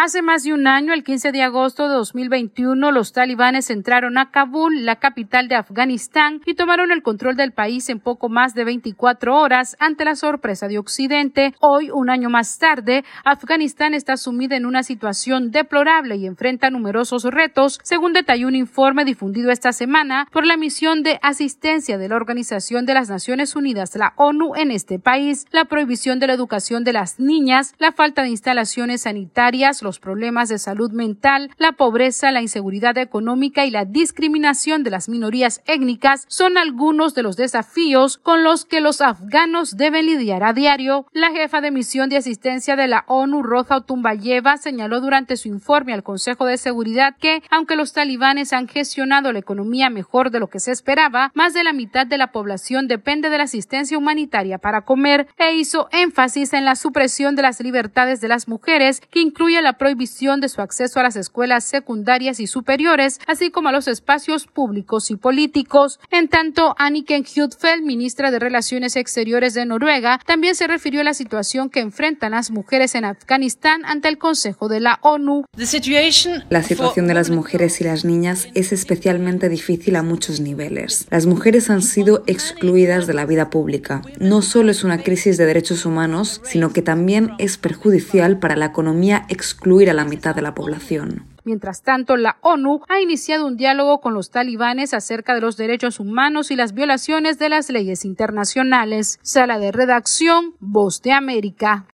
Hace más de un año, el 15 de agosto de 2021, los talibanes entraron a Kabul, la capital de Afganistán, y tomaron el control del país en poco más de 24 horas ante la sorpresa de Occidente. Hoy, un año más tarde, Afganistán está sumida en una situación deplorable y enfrenta numerosos retos, según detalló un informe difundido esta semana por la misión de asistencia de la Organización de las Naciones Unidas, la ONU, en este país. La prohibición de la educación de las niñas, la falta de instalaciones sanitarias, los problemas de salud mental, la pobreza, la inseguridad económica y la discriminación de las minorías étnicas son algunos de los desafíos con los que los afganos deben lidiar a diario. La jefa de misión de asistencia de la ONU, Roza Otunbayeva, señaló durante su informe al Consejo de Seguridad que, aunque los talibanes han gestionado la economía mejor de lo que se esperaba, más de la mitad de la población depende de la asistencia humanitaria para comer, e hizo énfasis en la supresión de las libertades de las mujeres, que incluye la prohibición de su acceso a las escuelas secundarias y superiores, así como a los espacios públicos y políticos. En tanto, Anniken Huitfeldt, ministra de Relaciones Exteriores de Noruega, también se refirió a la situación que enfrentan las mujeres en Afganistán ante el Consejo de la ONU. La situación de las mujeres y las niñas es especialmente difícil a muchos niveles. Las mujeres han sido excluidas de la vida pública. No solo es una crisis de derechos humanos, sino que también es perjudicial para la economía excluir a la mitad de la población. Mientras tanto, la ONU ha iniciado un diálogo con los talibanes acerca de los derechos humanos y las violaciones de las leyes internacionales. Sala de redacción, Voz de América.